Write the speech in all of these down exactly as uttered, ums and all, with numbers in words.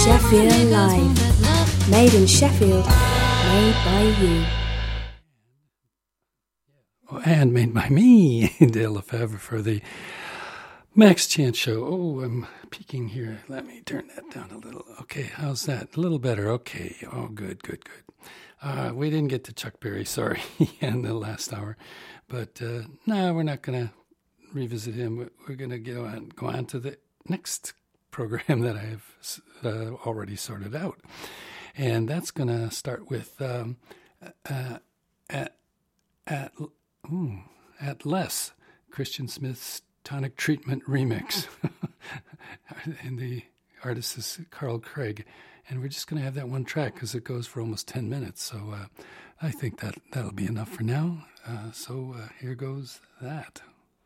Sheffield Live. Made in Sheffield, made by you. And made by me, Dale Lefebvre, for the Max Chance Show. Oh, I'm peeking here. Let me turn that down a little. Okay, how's that? A little better. Okay. Oh, good, good, good. Uh, we didn't get to Chuck Berry, sorry, in the last hour. But uh, no, we're not going to revisit him. We're going to go on, go on to the next program that I have uh, already sorted out. And that's going to start with um, uh, at, at, ooh, at Less, Christian Smith's Tonic Treatment Remix. And the artist is Carl Craig. And we're just going to have that one track because it goes for almost ten minutes. So uh, I think that that'll be enough for now. Uh, so uh, here goes that.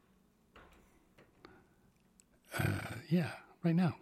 Uh, yeah, right now.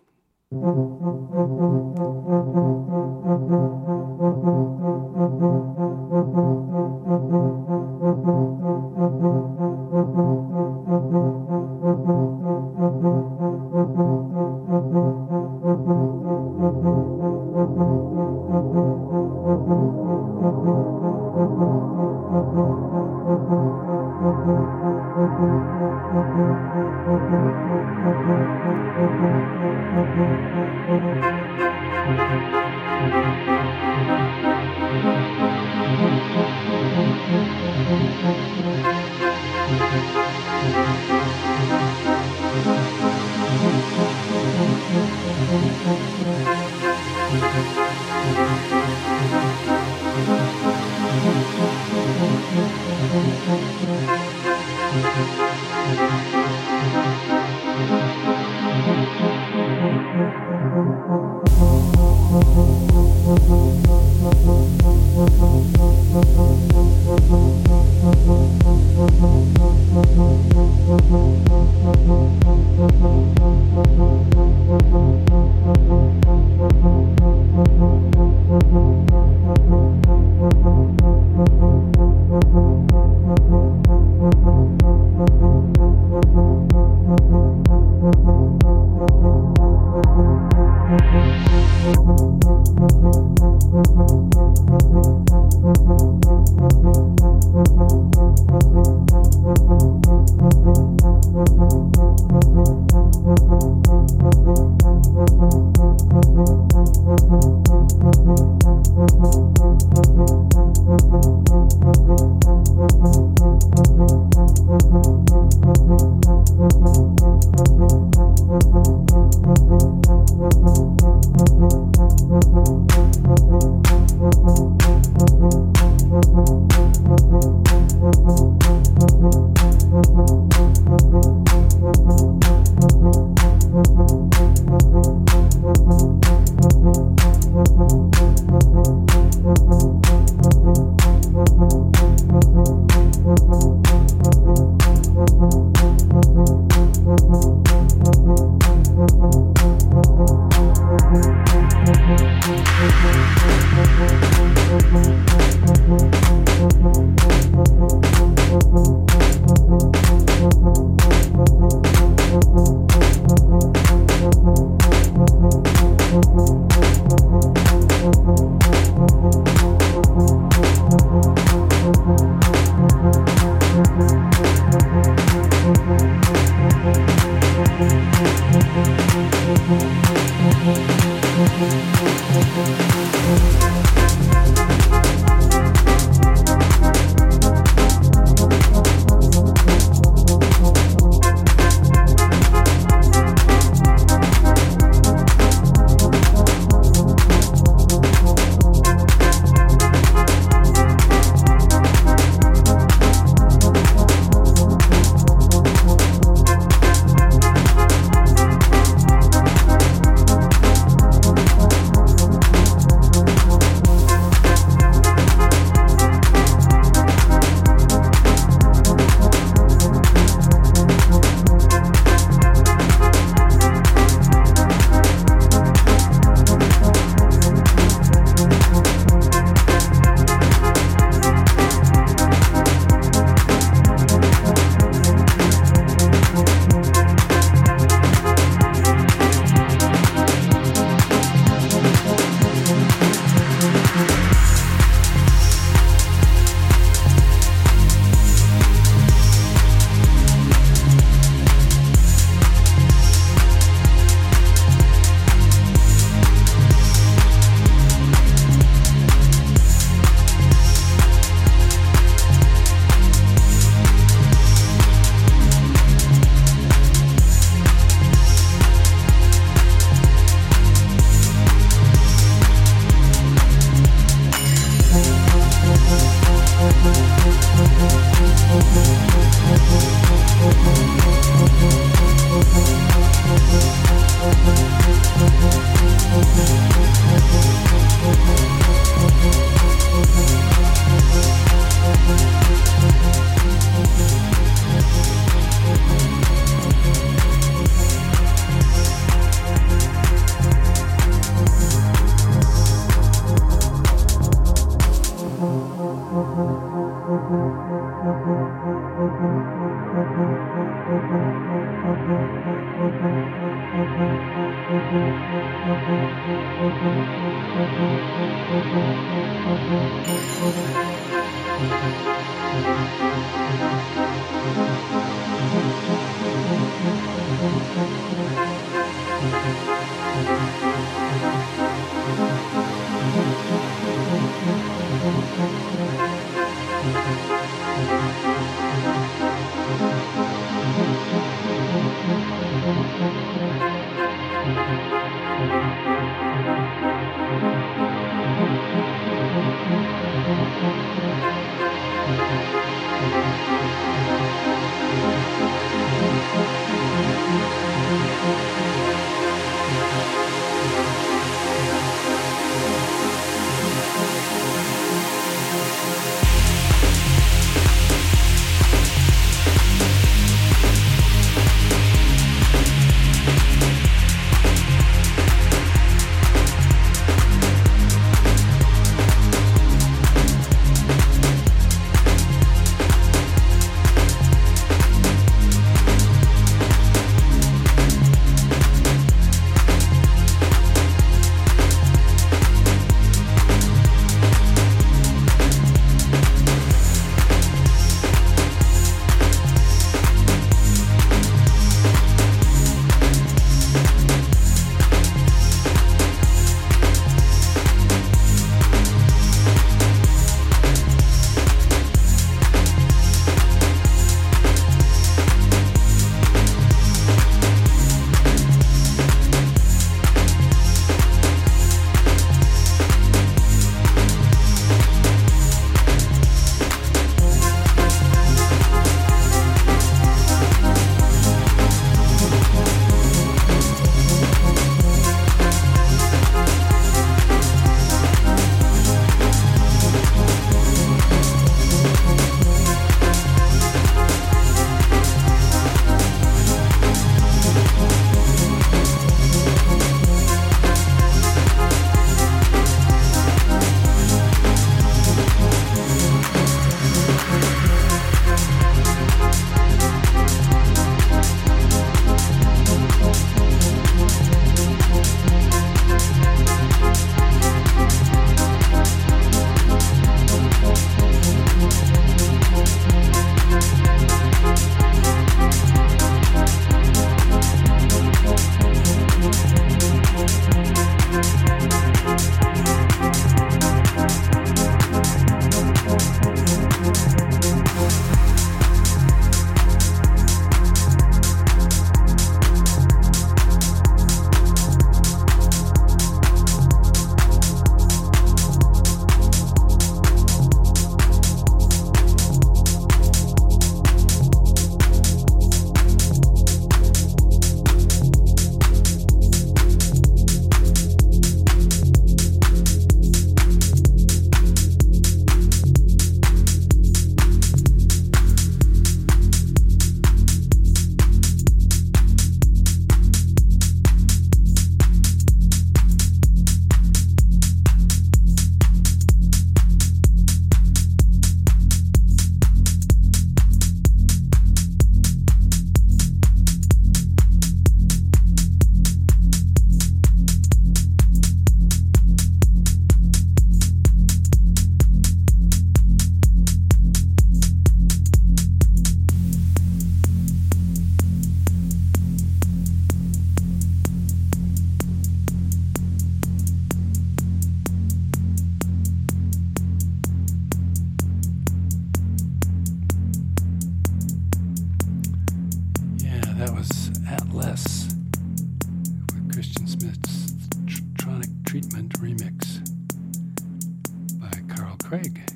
Craig.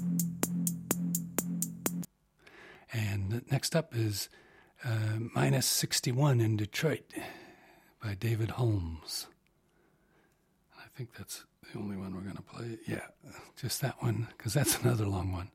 And next up is uh, Minus sixty-one in Detroit by David Holmes. I think that's the only one we're going to play. Yeah, just that one, because that's another long one.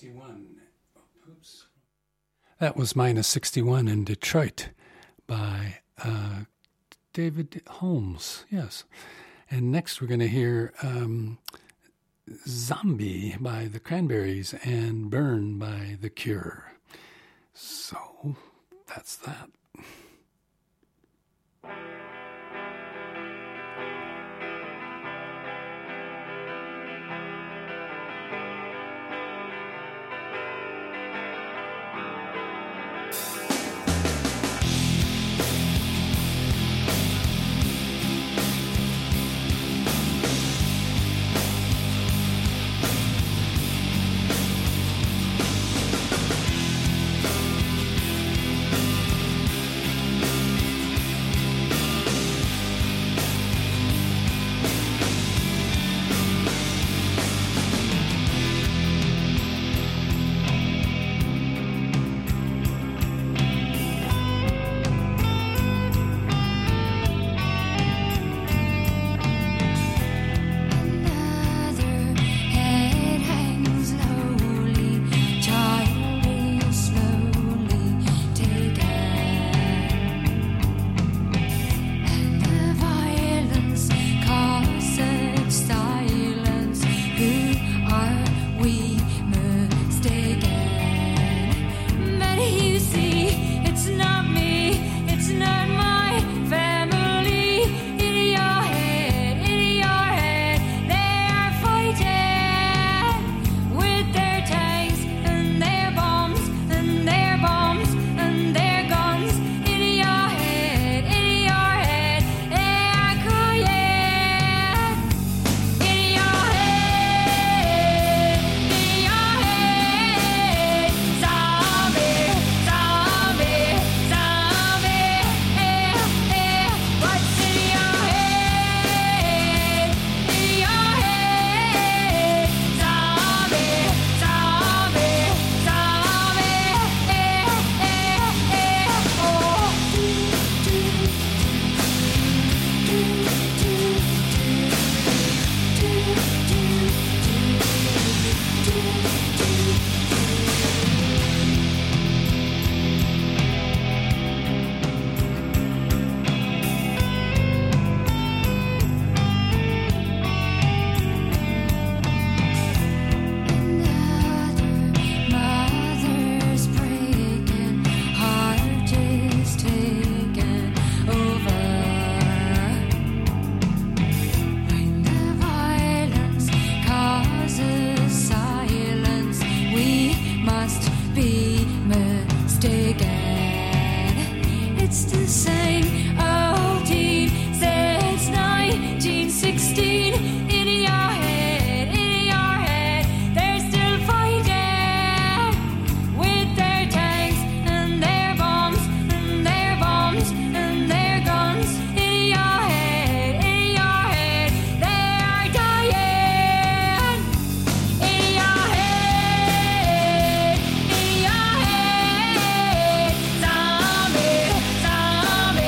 sixty-one. Oops. That was Minus sixty-one in Detroit by uh, David Holmes, yes. And next we're going to hear um, Zombie by the Cranberries and Burn by The Cure. So that's that. Zombie, zombie.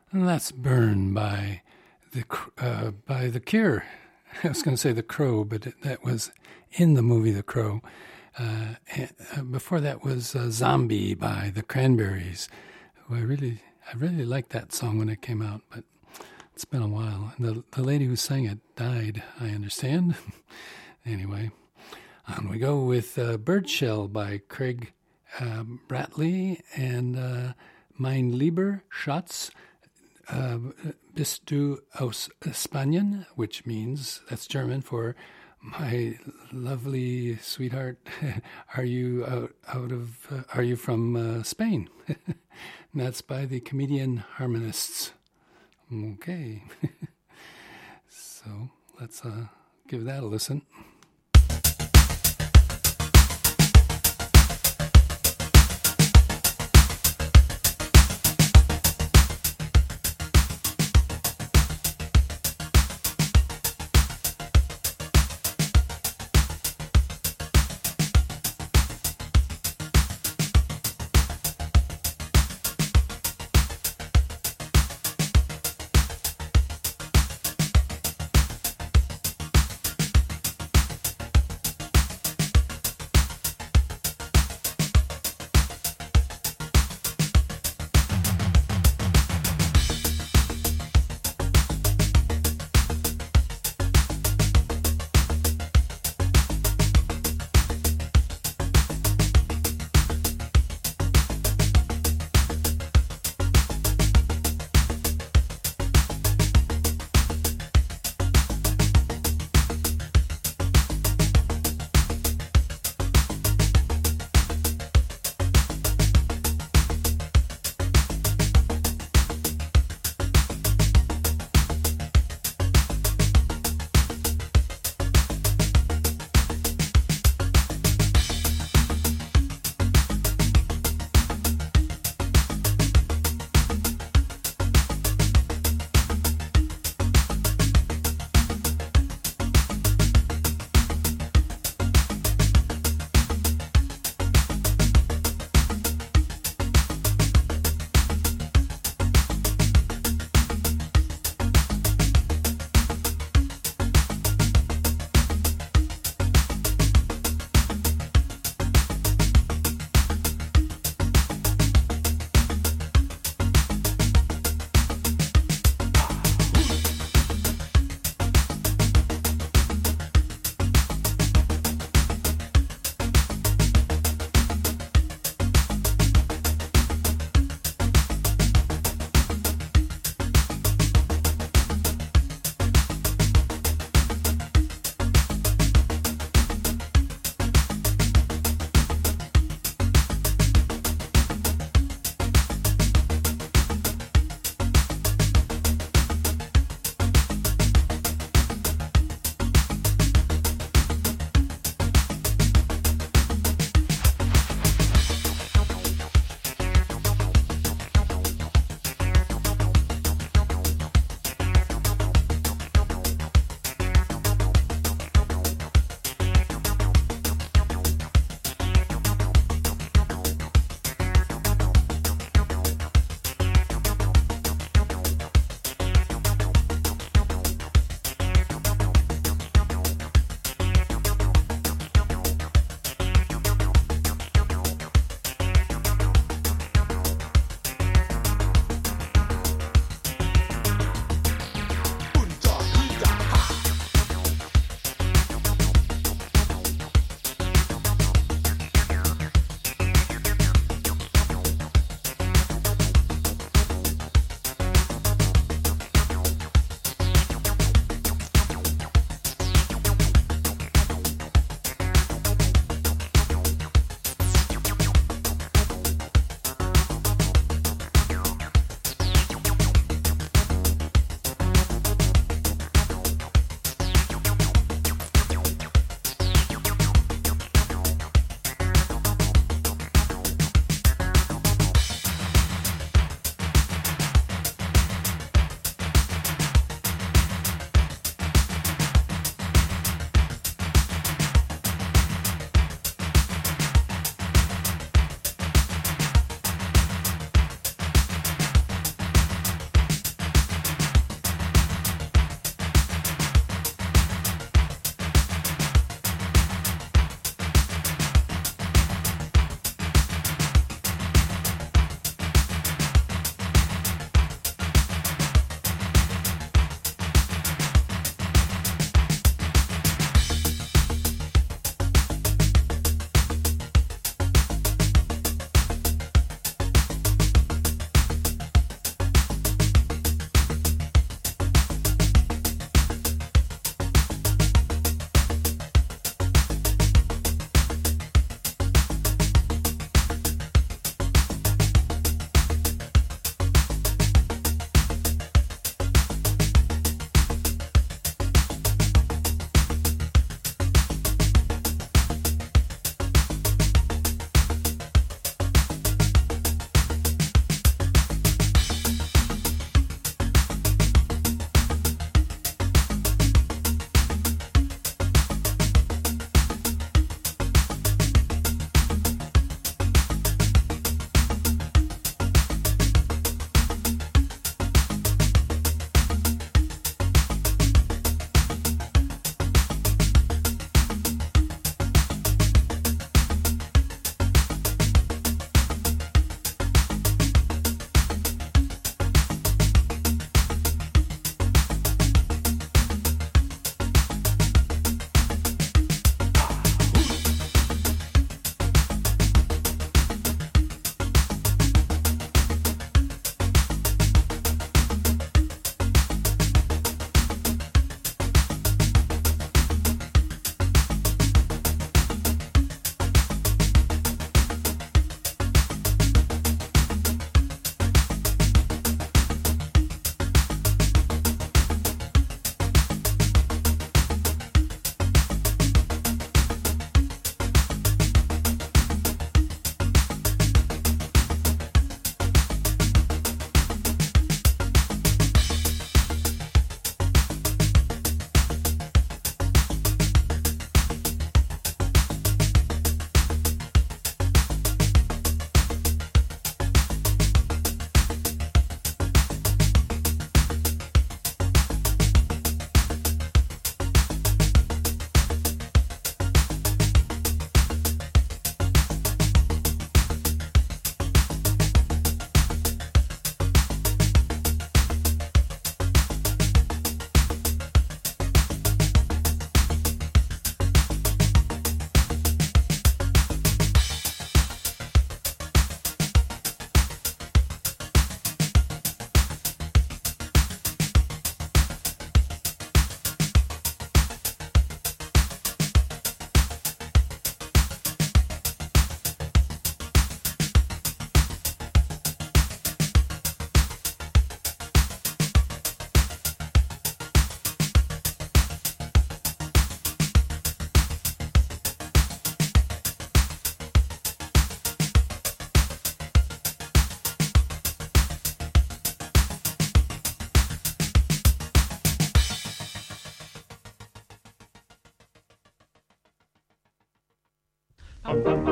And that's Burn by the uh, by The Cure. I was going to say The Crow, but it, that was in the movie The Crow. Uh, and, uh, before that was uh, Zombie by the Cranberries. Who I really, I really liked that song when it came out, but it's been a while. And the the lady who sang it died, I understand. Anyway, on we go with uh, Birdshell by Craig uh, Bratley and uh, Mein lieber Schatz, uh, Bist du aus Spanien, which means, that's German for my lovely sweetheart, are you out, out of, uh, are you from uh, Spain? And that's by the Comedian Harmonists. Okay. So let's uh, give that a listen.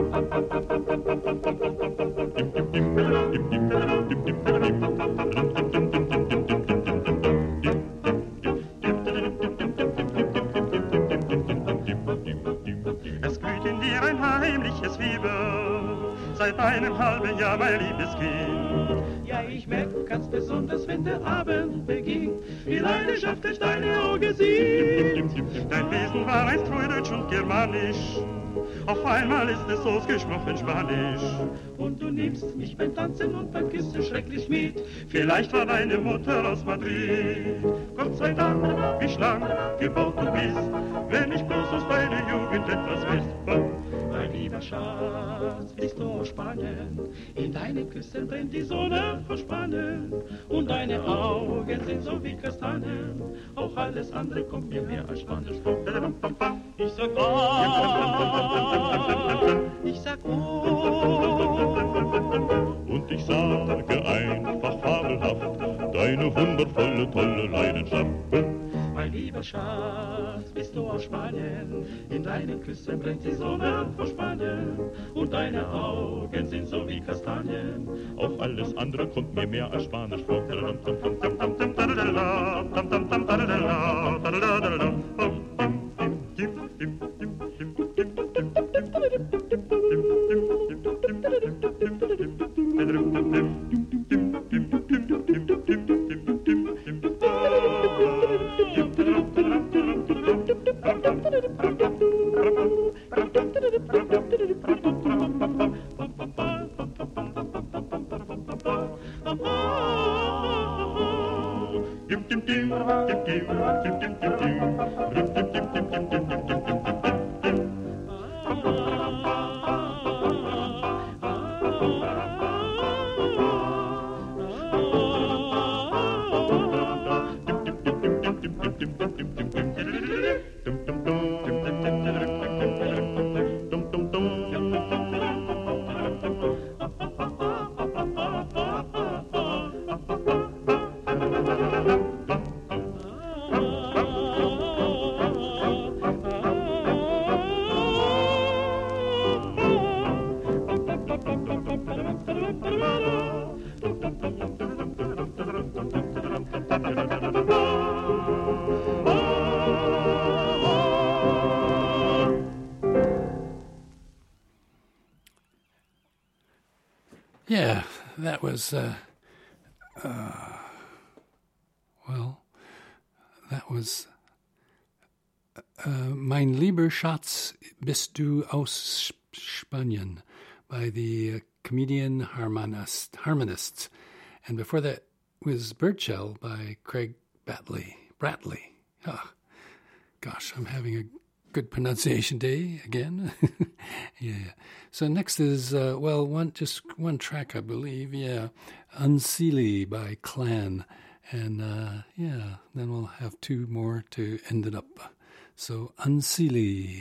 Es glüht in dir ein heimliches Fieber, seit einem halben Jahr, mein liebes Kind. Ja, ich merk, du kannst besonders, wenn der Abend beginnt, wie leidenschaftlich deine Augen sind. Dein Wesen war einst früher deutsch und germanisch, auf einmal ist es ausgesprochen Spanisch. Und du nimmst mich beim Tanzen und beim Küssen schrecklich mit. Vielleicht war deine Mutter aus Madrid. Gott sei Dank, wie schlank gebaut du bist, wenn ich bloß aus deiner Jugend etwas weiß. Mein lieber Schatz, bist du aus Spanien? In deinen Küssen brennt die Sonne vor Spanien. Und deine Augen sind so wie Kastanien. Auch alles andere kommt mir mehr als Spanisch vor. Ich sag ah, ich sag oh. Und ich sage einfach fabelhaft, deine wundervolle, tolle Leidenschaft. Mein lieber Schatz, bist du aus Spanien? In deinen Küssen brennt die Sonne vor Spanien. Und deine Augen sind so wie Kastanien. Auch alles andere kommt mir mehr als Spanisch vor. Yeah, that was, uh, uh, well, that was uh, Mein lieber Schatz, bist du aus Spanien by the uh, comedian harmonist, harmonists. And before that was Birdshell by Craig Batley. Bratley. Oh, gosh, I'm having a good pronunciation day again. Yeah. So next is, uh, well, one just one track, I believe. Yeah. Unseelie by Clan. And, uh, yeah, then we'll have two more to end it up. So Unseelie.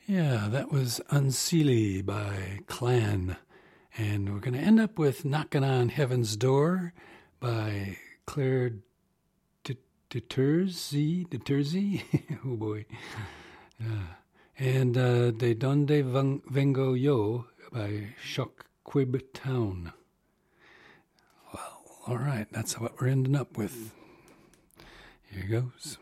Yeah, that was Unseelie by Clan. And we're going to end up with Knocking on Heaven's Door by Claire Deterzi. Deterzi? Oh boy. Uh, and uh, De Donde Vengo Yo by Shock Quib Town. Well, all right, that's what we're ending up with. Here goes.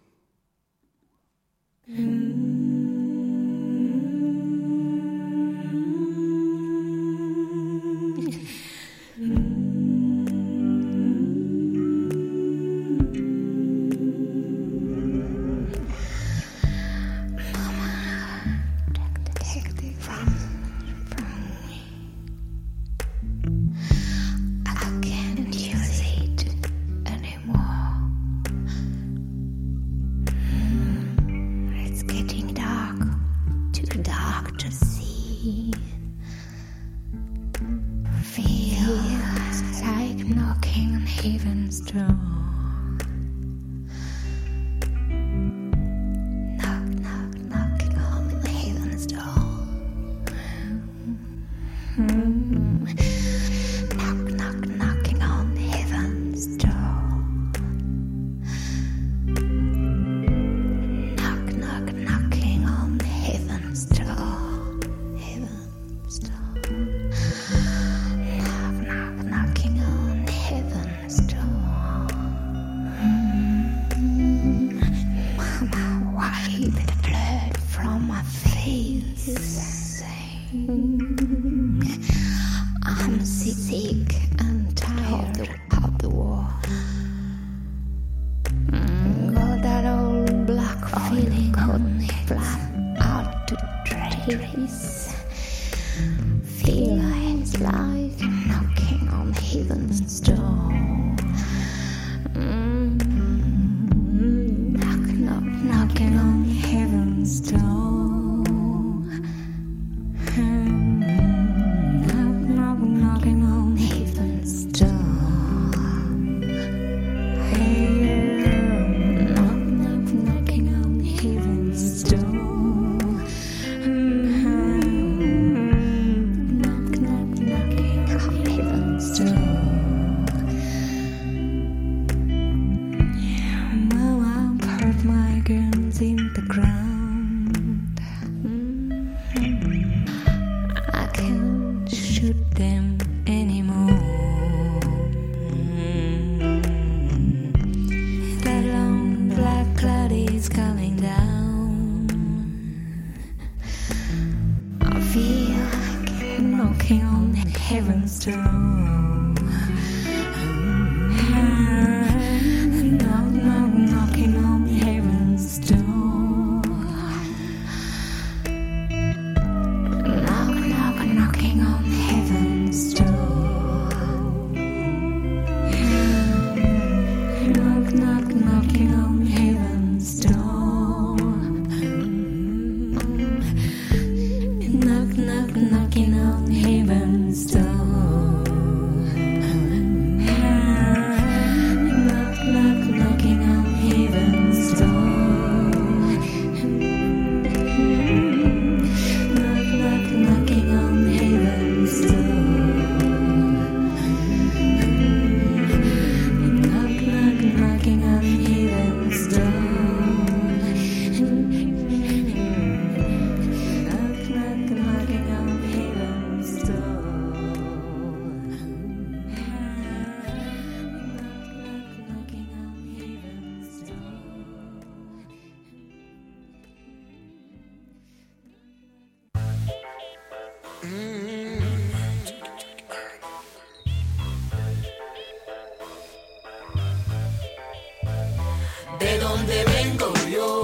De donde vengo yo,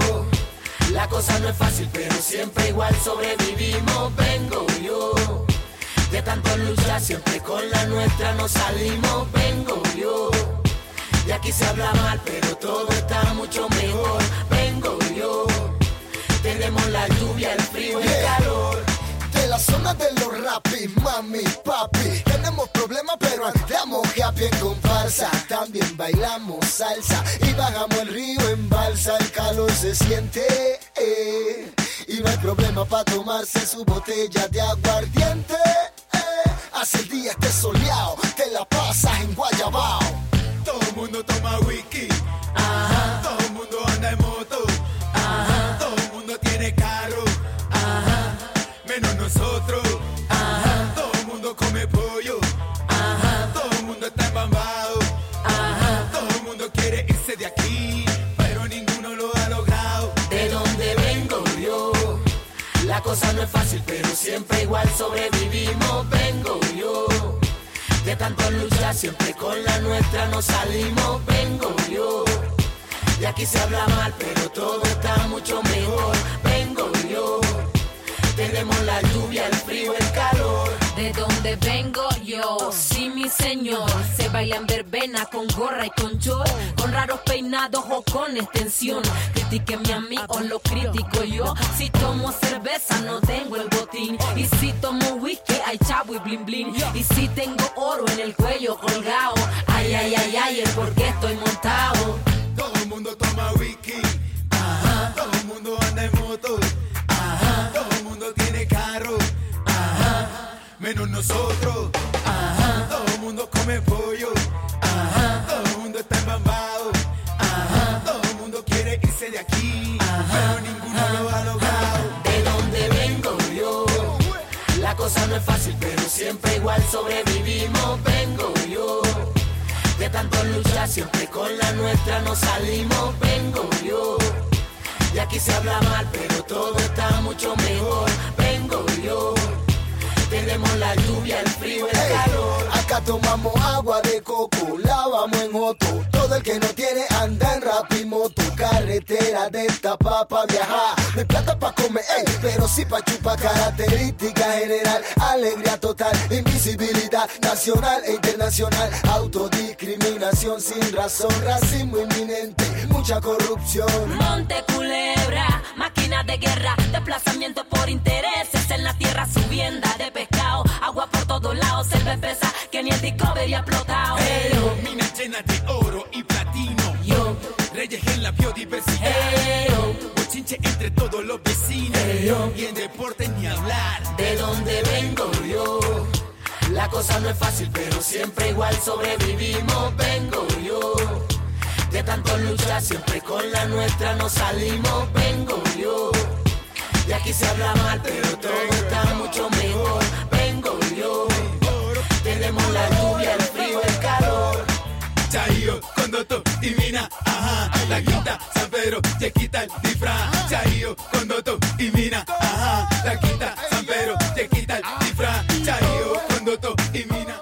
la cosa no es fácil, pero siempre igual sobrevivimos. Vengo yo, de tanto luchar, siempre con la nuestra nos salimos. Vengo yo, de aquí se habla mal, pero todo está mucho mejor. Vengo yo, tenemos la lluvia, el frío, el yeah. calor. De la zona de los rapis, mami, papi, tenemos problemas pero andamos happy en comparsa. También bailamos salsa y bajamos el río en balsa. El calor se siente eh, y no hay problema para tomarse su botella de aguardiente. Eh, hace el día esté soleado, te la pasas en Guayabao. Todo el mundo toma whisky, ajá. Todo el mundo anda en moto, ajá. Todo el mundo tiene carro, ajá. Menos nosotros, ajá. Todo el mundo come pollo, ajá. Todo el mundo está embambado, ajá. Todo el mundo quiere irse de aquí, pero ninguno lo ha logrado. De donde vengo yo, la cosa no es fácil, pero siempre igual sobrevivimos. Vengo yo, de tanto luchar, siempre con la nuestra nos salimos. Vengo yo, de aquí se habla mal, pero todo está mucho mejor. Vengo yo, tenemos la lluvia, el frío, el calor. De donde vengo yo, sí mi señor, se baila en verbena con gorra y con short, con raros peinados o con extensión. Critíquenme a mí o lo critico yo. Si tomo cerveza no tengo el botín, y si tomo whisky hay chavo y blin blin, y si tengo oro en el cuello colgado, ay ay ay ay, el por qué estoy montado. Todo el mundo toma whisky, ajá. Todo el mundo anda en moto, ajá. Todo el mundo tiene carro, ajá. Menos nosotros, ajá. Todo el mundo come pollo, ajá. Todo el mundo está embambado, ajá. Todo el mundo quiere irse de aquí, ajá. Pero ninguno lo ha logrado. De donde vengo yo, la cosa no es fácil, pero siempre igual sobrevivimos. Vengo yo, de tanto luchar, siempre con la nuestra nos salimos. Vengo yo, de aquí se habla mal, pero todo está mucho mejor. Vengo yo, tenemos la lluvia, el frío, el Hey, calor. acá tomamos agua de coco, lavamos en otro. Todo el que no tiene anda en rapimoto. Carretera de esta pa' viajar. No hay plata pa' comer, ey, pero sí pa' chupar. Característica general, alegría total, invisibilidad nacional e internacional. Autodiscriminación sin razón, racismo inminente, mucha corrupción. Monte Culebra, máquina de guerra, desplazamiento por intereses en la tierra, subienda de pescado, agua por todos lados, cerveza que ni el Discovery ha explotado. Hey, minas llenas de oro y platino, Yo, reyes en la biodiversidad, hey, yo, bochinche entre todos los vecinos, Hey, yo. y en deporte ni hablar. De donde vengo yo, la cosa no es fácil, pero siempre igual sobrevivimos. Vengo yo, de tanto luchar, siempre con la nuestra nos salimos. Vengo yo, de aquí se habla mal, pero todo está mucho mejor. Vengo yo, tenemos la lluvia, el frío, el calor. Chayo, Condoto y Mina, ajá. La quinta, San Pedro, te quita el disfraz. Chayo, Condoto y Mina, ajá. La quinta, San Pedro, te quita el disfraz. Chayo, Condoto y Mina.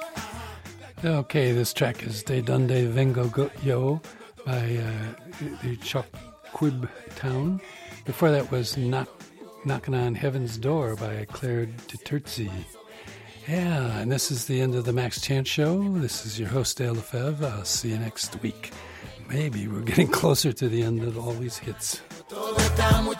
Okay, this track is De Donde Vengo Go- Yo by uh, the Choquib Town. Before that was Knock, Knocking on Heaven's Door by Claire DeTerzi. Yeah, and this is the end of the Max Chance Show. This is your host, Dale Lefebvre. I'll see you next week. Maybe we're getting closer to the end of all these hits. Todo está mucho